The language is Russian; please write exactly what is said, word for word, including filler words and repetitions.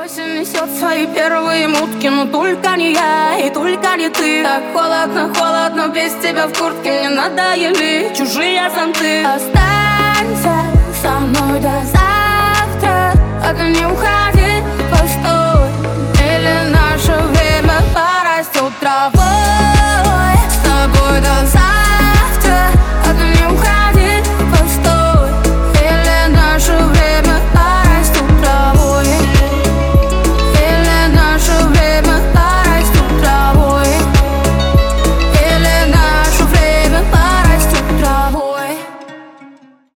Осень несет свои первые мутки, но только не я и только не ты. Так холодно, холодно без тебя в куртке, мне надоели чужие зонты. Останься со мной до завтра, а ты не уходи.